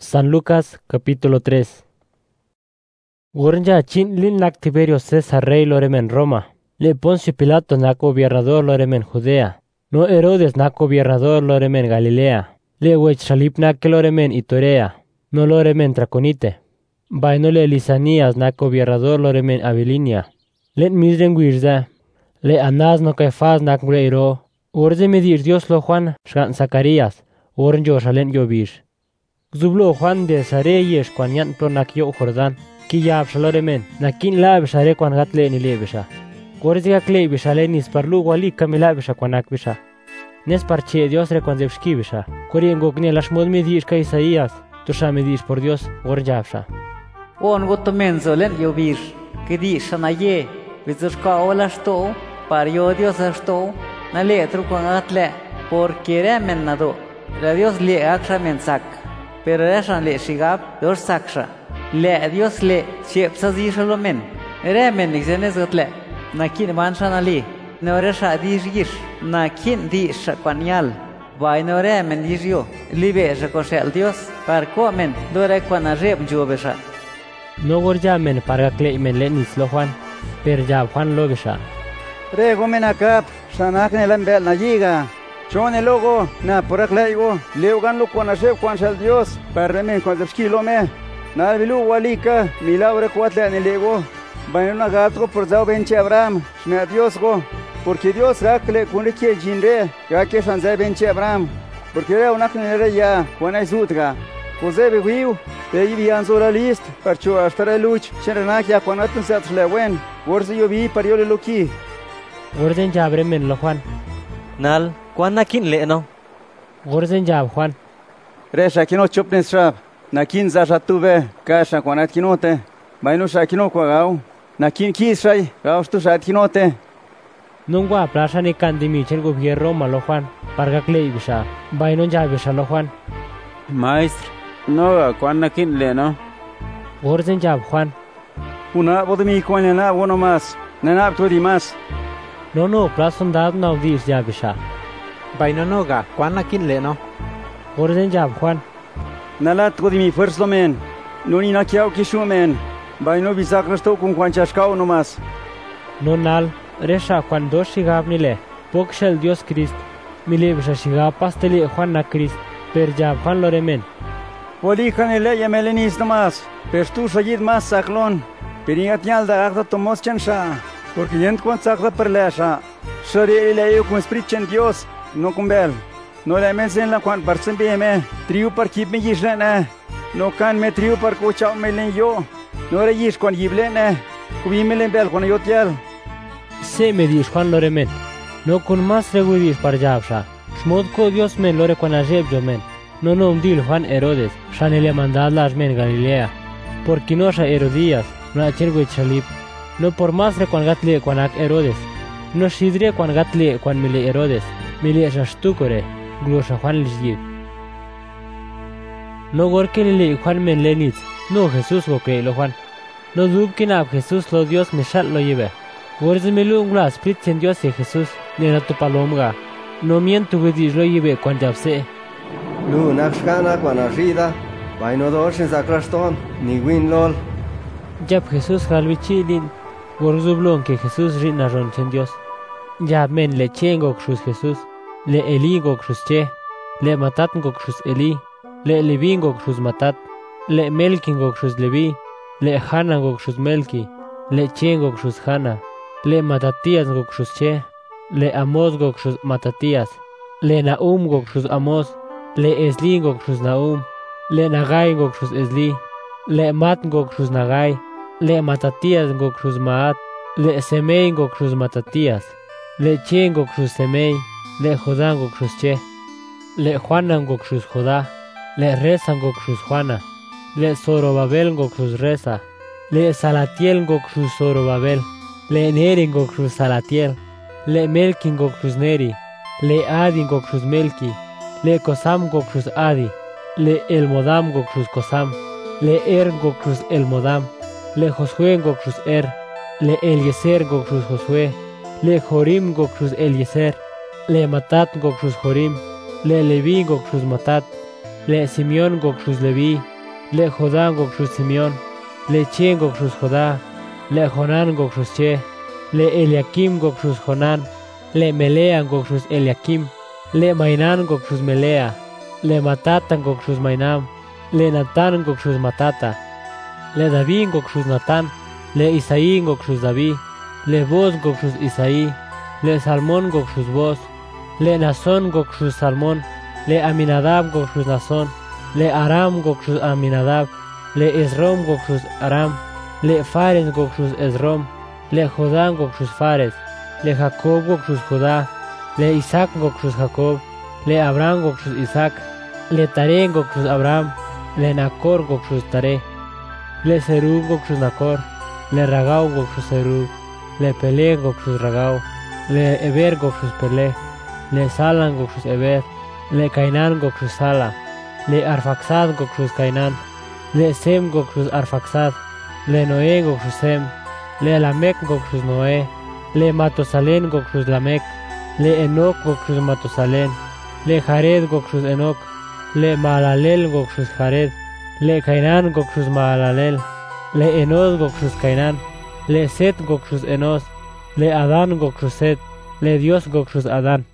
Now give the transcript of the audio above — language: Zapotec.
San Lucas, capítulo 3. Gurnja chin lin nak Tiberio César rey loremen Roma. Le Poncio Pilato nak gobernador loremen Judea. No Herodes nak gobernador loremen Galilea. Le wech shalip nak loremen Itorea. No loremen Traconite. Baino le Lisanías nak gobernador loremen Abilinia. Len misren wirza. Le Anás no Caifás nak mreiro. Urze medir Dios lo Juan shgan Zacarías. Ornjo shalen yobish. Zublo Juan de Sareyes kwan yan pronak yo Jordán. Kiyab shaloremen, nakin lab share kwan gatle ni lebesha. Gorziga klei bishale nis parlu wali kamila besha kwanak besha. Nes parche Dios re kwan zebshki besha. Kori ngokne lashmod medish ka Isaías, tusha medish por Dios gorjabsha. On gotomen zolen yobir, kidi shanaye, bizushka olasto, pario Dios asto, na letru kwan gatle, porque remen nado, la Dios le aksha mensak, pero reshan le shigab, dos saksha. Le Dios le chepsa zishalomen. Remen nixenes gotle. Nakin manshanali. No resha dijish. Nakin di shakwanyal. Vai no remen dijio. Libe shakoshel Dios. Par komen dore kwana rep jobesha. No gorjamen para kleimen lenis lo Juan. Per jab Juan logesha. Rego menakap. Shanak nelambel na yiga. Chone logo na poraklaigo. Leugan lo kwana rep kwanshel Dios. Par remen kwanzepski me. Nalvilu walika, milagro cuatro en el ego. Baño gato por dao benche Abraham, shna Dios go. Porque Dios rakle kunike jinre, que sanze benche Abraham. Porque era una genera ya, cuando hay zutga. José bebiu, te iban sola list, parcho hasta la luch, cherenakia cuando atun se atlewen. Gorsi yo vi pariole loki. Gorzen jabremen lo Juan. Nal, cuando kin le no. Gorzen jab Juan. Resha kino chopnes shab. Nakin zashatuve, kasha kwanat kinote. Baino shakino kwagao. Nakin kishay, gaustu shatkinote. Nungwa plasha ni kandimi chen gobierno malo Juan. Parga klei bisha. Baino jabisha lo Juan. Maestro, no, cuando kin le no. Gorzen jab Juan. Una bodemi kwan na uno más. Nana tudi más. No, plason dad na udis jabisha. Baino noga, cuando kin le no. Gorzen jab Juan. Nalat tudi mi first men. Nuni na kiao kishumen. Baino bisakresto kun kwanchashkao no más. No nal, resha Juan dos shigab nile. Pokshel Dios Christ. Mile bisha shigab pasteli Juan na Christ. Per jab Juan loremen. Wali kanele yamelenis no más. Pestu shayid más saklon. Peringat da agda tomos chansha. Porque yent kwan sakla perlesha. Shari ile kun spritchen Dios. No kumbel. No le mensen la kwan parsen beme. Triu par kip me yishlene. No kan me triu par kochao me len yo. No re yish kwan yiblene. Kubi me len bel kwan yotiel. Se me dish Juan loremen. No kun mas regudis par jabsha. Shmod ko Dios men lore kwan ajeb jo men. No umdil Juan Herodes. Shanele mandad las men Galilea. Porque no sha Herodías. No achergo chalip. No por mas re kwan gatle kwan ak Herodes. No shidre kwan gatle kwan mile Herodes. Mile shashtukore. Glosha Juan lisgib. No gorke lile Juan men lenitz. No Jesús go lo Juan. No dubkinab Jesús lo Dios me shal lo lleve. Gorze melu ungla sprit en Dios y Jesús. Nena tu palomga. No miento vidish lo lleve kwan jabse. Lu nakshkana kwan arida. Baino doshin sakraston. Ni win lol. Jab Jesús halvichilin. Gorzublon que Jesús rina ronchen Dios. Jab men le chengo cruz Jesús. Le Eli go cruzche, le Matat go cruz Eli, le Levi go cruz Matat, le Melki go cruz Levi, le Hanna go cruz Melki, le Chen go cruz Hanna, le Matatías go cruz Che, le Amos go cruz Matatías, le Naum go cruz Amos, le Esli go cruz Naum, le Nagai go cruz Esli, le Mat go cruz Nagai, le Matatías go cruz Maat, le Semei go cruz Matatías, le Chen go cruz Semei, le Jodán go cruz Che, le Juanan go cruz Jodá, le Rezan go cruz Juana, le Zorobabel go cruz Reza, le Salatiel go cruz Zorobabel, le Neri go cruz Salatiel, le Melkin go cruz Neri, le Adi go cruz Melki, le Kosam go cruz Adi, le Elmodam go cruz Kosam, le go cruz Elmodam, le Josué go cruz le Eliezer go cruz Josué, le Jorim go cruz Eliezer, le Matat go cruz Jorim, le Levi go cruz Matat, le Simeón go cruz Levi, le Jodán gokshus Simeón, le Chen gokshus Jodá, le Jonán gokshus Che, le Eliakim gokshus Jonán, le Melea gokshus Eliakim, le Mainán gokshus Melea, le Matatan gokshus Mainam, le Natán gokshus Matata, le David gokshus Natán, le Isaí gokshus David, le Boz gokshus Isaí, le Salmón gokshus Boz, le Nasón gokshus Salmón, le Aminadab gokshus Nasón, le Aram gokshus Aminadab, le Esrom gokshus Aram, le Fares gokshus Esrom, le Jodán gokshus Fares, le Jacob gokshus Jodá, le Isaac gokshus Jacob, le Abraham gokshus Isaac, le Tare gokshus Abraham, le Nacor gokshus Tare, le Serug gokshus Nacor, le Ragau gokshus Serug, le Peleg gokshus Ragau, le Eber gokshus Peleg, le Salan gokshus Eber, le Cainán gokshus Sala, le Arfaxad gokshus Cainán, le Sem gokshus Arfaxad, le Noé gokshus Sem, le Lamec gokshus Noé, le Matusalén gokshus Lamec, le Enoc gokshus Matusalén, le Jared gokshus Enoc, le Maalalel gokshus Jared, le Cainán gokshus Maalalel, le Enos gokshus Cainán, le Set gokshus Enos, le Adán gokshus Set, le Dios gokshus Adán.